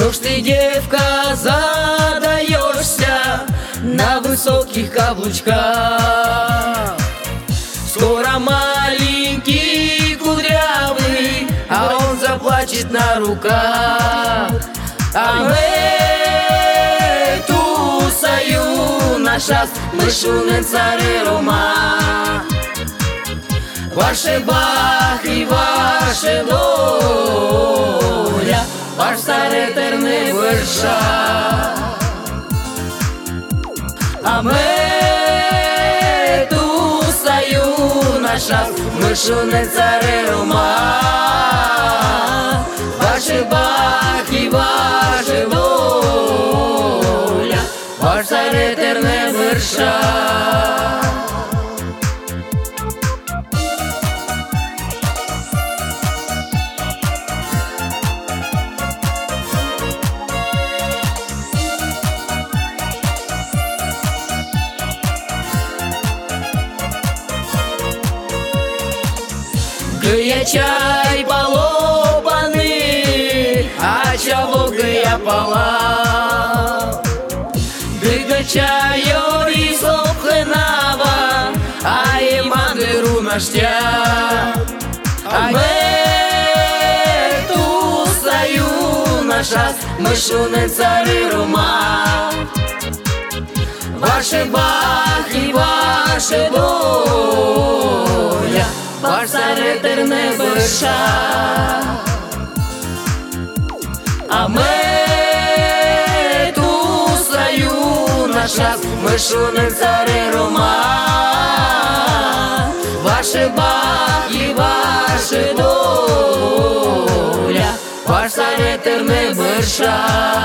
Что ж ты, девка, задаешься на высоких каблучках? Скоро маленький кудрявый, а он заплачет на руках. А мы тусаю на шас, мы шунен цари Рома. Ваше бах и ваша доля, ваш цар етерний верша. А мы тусаю на шас, мы шунен цари Рома. Ваше бах и ваша доля, ваш цар етерний верша. Гыя чай полопаны, а чего гыя пола? Гыга чайо и сопхенава, а и мандыру наштя. А мы тусаю на шас, мы шунен цари Рома. Ваше бах и ваша доля, ваш цар етерний верша. А мы тусаю на шас, мы шунен цари Рома. Ваше бах и ваша доля, ваш цар етерний верша.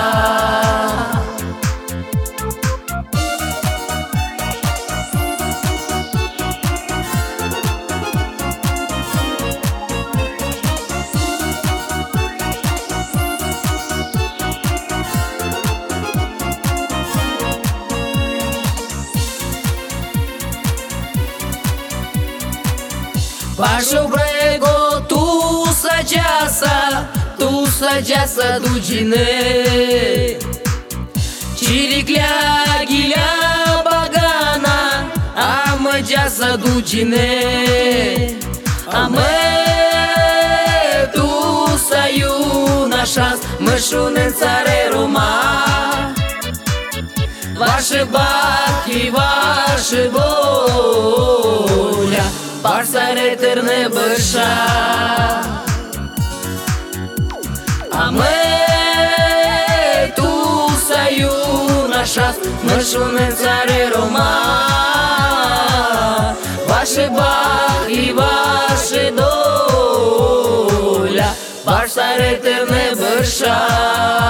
Вашо брего tu садятся дуджины. Чирикля гиля багана, а мы джаса дуджины. А мы тусаю на шас, мы шунен цари Рома. Ваше бах и ваша воля, ваш цар етерний верша. А мы тусаю на шас, мы шунен цари Рома. Ваше бах и ваша доля, ваш цар етерний верша.